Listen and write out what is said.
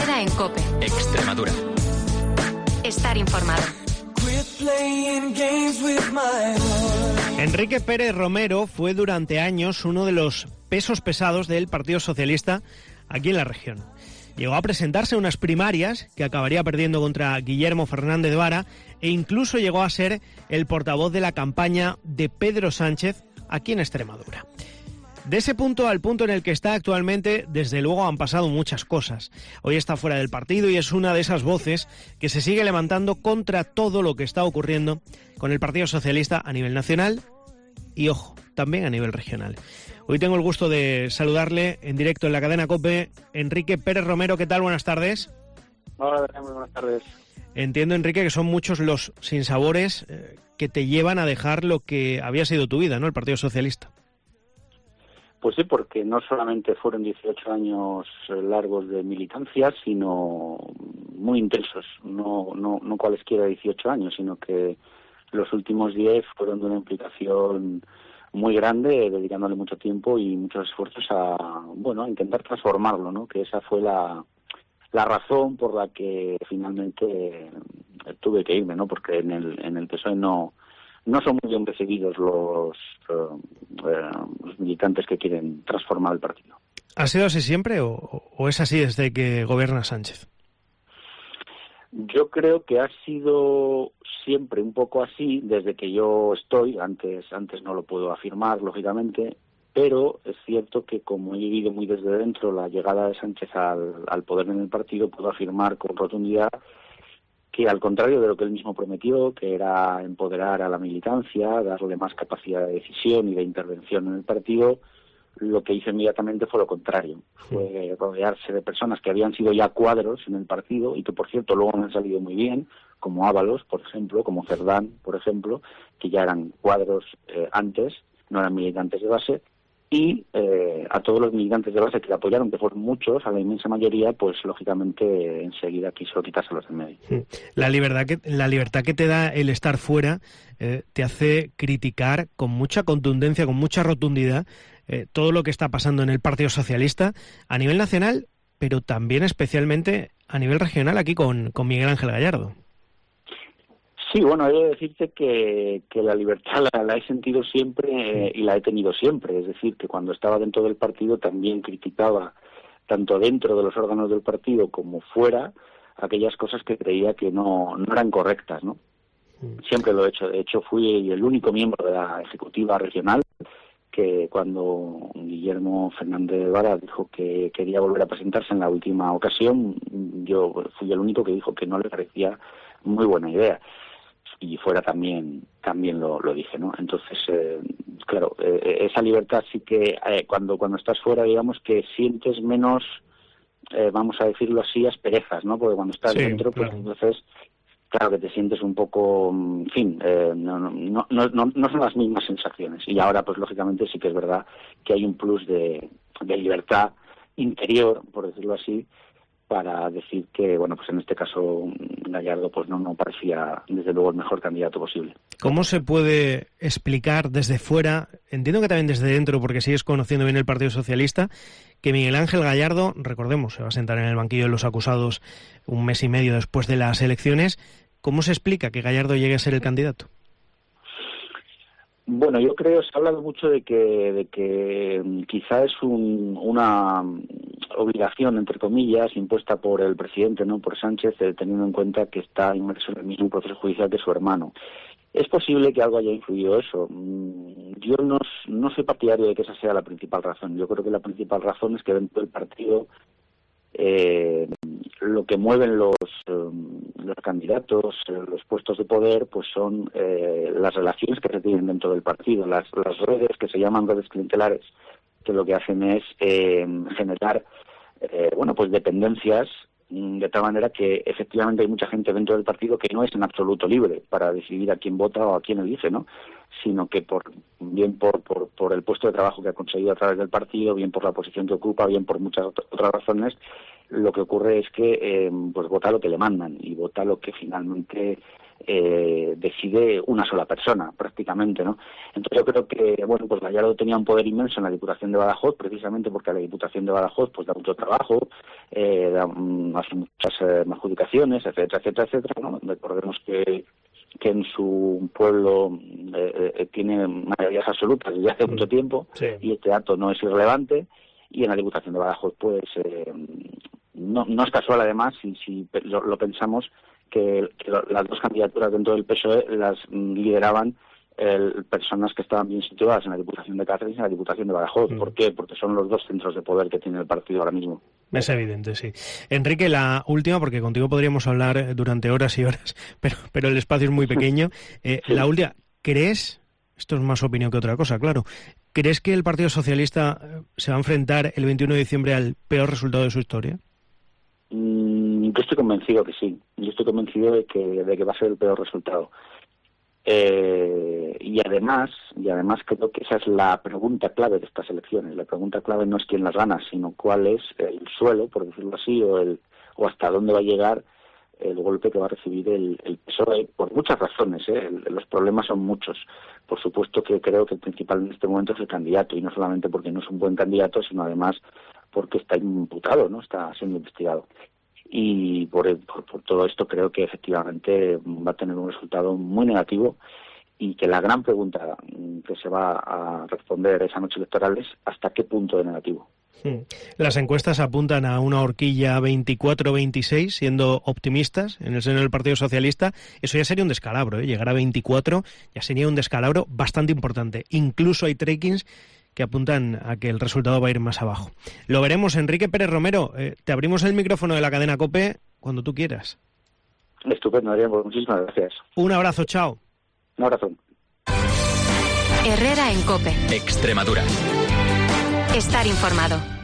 Herrera en COPE. Extremadura. Estar informado. Enrique Pérez Romero fue durante años uno de los pesos pesados del Partido Socialista aquí en la región. Llegó a presentarse a unas primarias que acabaría perdiendo contra Guillermo Fernández Vara e incluso llegó a ser el portavoz de la campaña de Pedro Sánchez aquí en Extremadura. De ese punto al punto en el que está actualmente, desde luego han pasado muchas cosas. Hoy está fuera del partido y es una de esas voces que se sigue levantando contra todo lo que está ocurriendo con el Partido Socialista a nivel nacional y, ojo, también a nivel regional. Hoy tengo el gusto de saludarle en directo en la cadena COPE, Enrique Pérez Romero. ¿Qué tal? Buenas tardes. Hola, muy buenas tardes. Entiendo, Enrique, que son muchos los sinsabores que te llevan a dejar lo que había sido tu vida, ¿no? El Partido Socialista. Pues sí, porque no solamente fueron 18 años largos de militancia, sino muy intensos, no cualesquiera 18 años, sino que los últimos 10 fueron de una implicación muy grande, dedicándole mucho tiempo y muchos esfuerzos a intentar transformarlo, ¿no? Que esa fue la razón por la que finalmente tuve que irme, ¿no? Porque en el PSOE no son muy bien recibidos los militantes que quieren transformar el partido. ¿Ha sido así siempre o es así desde que gobierna Sánchez? Yo creo que ha sido siempre un poco así desde que yo estoy. Antes no lo puedo afirmar, lógicamente, pero es cierto que como he vivido muy desde dentro la llegada de Sánchez al poder en el partido, puedo afirmar con rotundidad que, al contrario de lo que él mismo prometió, que era empoderar a la militancia, darle más capacidad de decisión y de intervención en el partido, lo que hizo inmediatamente fue lo contrario. Fue rodearse de personas que habían sido ya cuadros en el partido y que, por cierto, luego han salido muy bien, como Ábalos, por ejemplo, como Cerdán, por ejemplo, que ya eran cuadros antes, no eran militantes de base, y a todos los militantes de base que le apoyaron, que fueron muchos, a la inmensa mayoría, pues lógicamente enseguida quiso quitárselos de medio. La libertad que te da el estar fuera te hace criticar con mucha contundencia, con mucha rotundidad, todo lo que está pasando en el Partido Socialista a nivel nacional, pero también especialmente a nivel regional aquí con Miguel Ángel Gallardo. Sí, bueno, he de decirte que la libertad la he sentido siempre y la he tenido siempre. Es decir, que cuando estaba dentro del partido también criticaba, tanto dentro de los órganos del partido como fuera, aquellas cosas que creía que no eran correctas, ¿no? Siempre lo he hecho. De hecho, fui el único miembro de la ejecutiva regional que, cuando Guillermo Fernández Vara dijo que quería volver a presentarse en la última ocasión, yo fui el único que dijo que no le parecía muy buena idea. Y fuera también lo dije, ¿no? Entonces, claro, esa libertad sí que cuando estás fuera, digamos que sientes menos, vamos a decirlo así, asperezas, ¿no? Porque cuando estás dentro, pues claro. Entonces, claro que te sientes un poco, en fin, no son las mismas sensaciones. Y ahora, pues lógicamente sí que es verdad que hay un plus de libertad interior, por decirlo así, para decir que, bueno, pues en este caso Gallardo pues no parecía desde luego el mejor candidato posible. ¿Cómo se puede explicar desde fuera, entiendo que también desde dentro, porque sigues conociendo bien el Partido Socialista, que Miguel Ángel Gallardo, recordemos, se va a sentar en el banquillo de los acusados un mes y medio después de las elecciones? ¿Cómo se explica que Gallardo llegue a ser el candidato? Bueno, yo creo, se ha hablado mucho de que quizá es una obligación, entre comillas, impuesta por el presidente, no por Sánchez, teniendo en cuenta que está inmerso en el mismo proceso judicial que su hermano. Es posible que algo haya influido eso. Yo no soy partidario de que esa sea la principal razón. Yo creo que la principal razón es que dentro del partido lo que mueven los candidatos, los puestos de poder, pues son las relaciones que se tienen dentro del partido, las redes que se llaman redes clientelares, que lo que hacen es generar pues dependencias, de tal manera que efectivamente hay mucha gente dentro del partido que no es en absoluto libre para decidir a quién vota o a quién elige, ¿no? Sino que por el puesto de trabajo que ha conseguido a través del partido, bien por la posición que ocupa, bien por muchas otras razones, lo que ocurre es que pues vota lo que le mandan y vota lo que finalmente decide una sola persona, prácticamente, ¿no? Entonces yo creo que, bueno, pues Gallardo tenía un poder inmenso en la Diputación de Badajoz, precisamente porque a la Diputación de Badajoz pues da mucho trabajo, hace muchas adjudicaciones, etcétera, etcétera, etcétera, ¿no? Recordemos que en su pueblo tiene mayorías absolutas desde hace mucho tiempo, sí, y este dato no es irrelevante, y en la Diputación de Badajoz pues no es casual, además, si lo pensamos, que las dos candidaturas dentro del PSOE las lideraban personas que estaban bien situadas en la Diputación de Cáceres y en la Diputación de Badajoz. ¿Por qué? Porque son los dos centros de poder que tiene el partido ahora mismo. Es evidente, sí. Enrique, la última, porque contigo podríamos hablar durante horas y horas, pero el espacio es muy pequeño. Sí. La última, ¿crees, esto es más opinión que otra cosa, claro, ¿crees que el Partido Socialista se va a enfrentar el 21 de diciembre al peor resultado de su historia? Yo estoy convencido que sí. Yo estoy convencido de que va a ser el peor resultado. Y además creo que esa es la pregunta clave de estas elecciones. La pregunta clave no es quién las gana, sino cuál es el suelo, por decirlo así, o hasta dónde va a llegar el golpe que va a recibir el PSOE, por muchas razones. Los problemas son muchos. Por supuesto que creo que el principal en este momento es el candidato, y no solamente porque no es un buen candidato, sino además porque está imputado, ¿no? Está siendo investigado. Y por todo esto creo que efectivamente va a tener un resultado muy negativo, y que la gran pregunta que se va a responder esa noche electoral es ¿hasta qué punto de negativo? Las encuestas apuntan a una horquilla 24-26, siendo optimistas en el seno del Partido Socialista. Eso ya sería un descalabro, ¿eh? Llegar a 24 ya sería un descalabro bastante importante. Incluso hay trackings que apuntan a que el resultado va a ir más abajo. Lo veremos. Enrique Pérez Romero, te abrimos el micrófono de la cadena COPE cuando tú quieras. Estupendo, Adrián, pues muchísimas gracias. Un abrazo, chao. Un abrazo. Herrera en COPE. Extremadura. Estar informado.